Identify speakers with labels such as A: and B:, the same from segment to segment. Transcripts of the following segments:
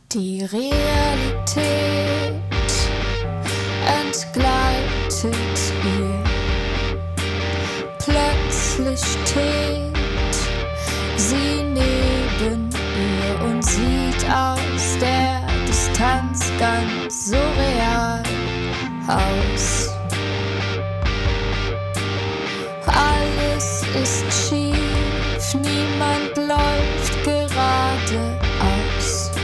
A: Die Realität entgleitet ihr. Plötzlich steht sie neben ihr und sieht aus der Distanz ganz so real aus. Alles ist schief, niemand läuft geradeaus.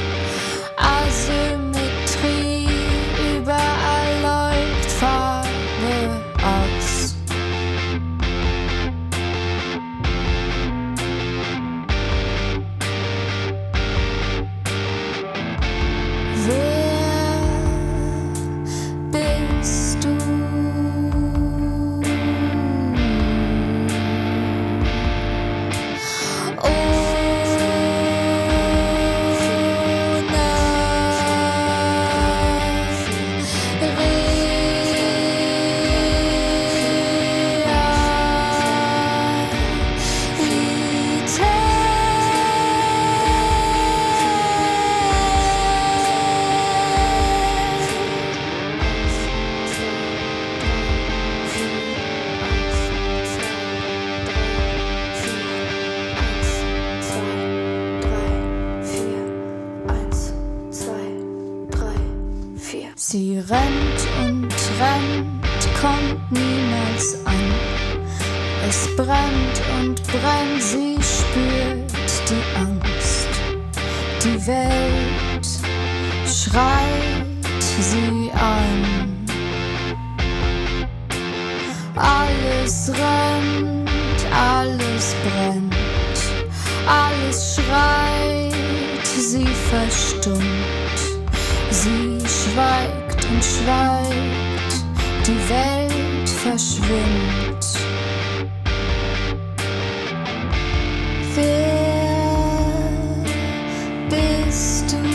A: Asymmetrie, überall läuft Farbe aus. Wer bist du? Sie rennt und rennt, kommt niemals an. Es brennt und brennt, sie spürt die Angst. Die Welt schreit sie an. Alles rennt, alles brennt, alles schreit, sie verstummt. Sie schweigt und schweigt, die Welt verschwimmt. Wer bist du?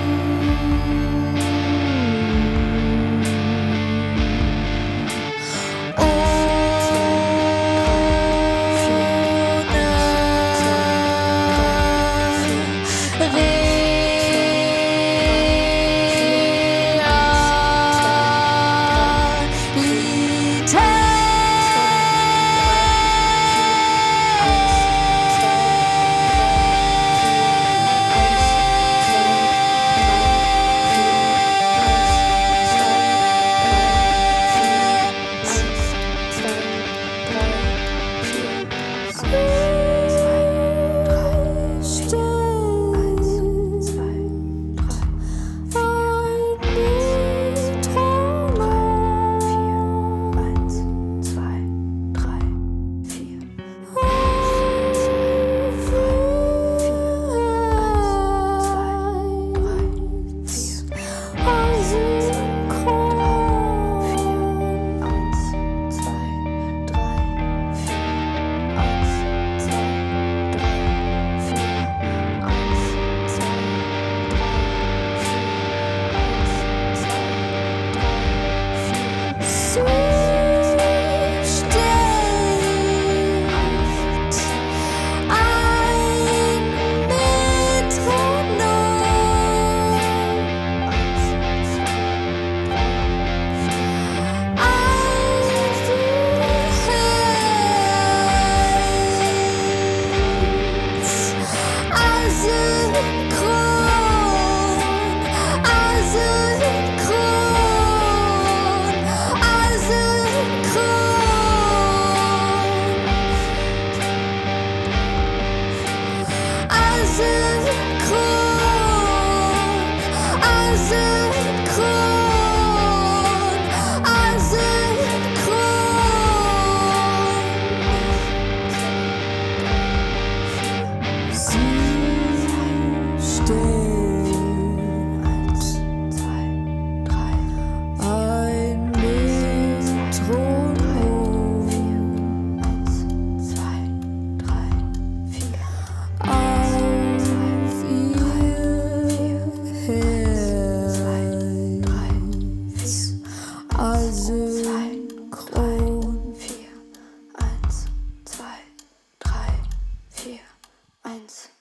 A: Asynchron.
B: 4, 1, 2, 3, 4, 1.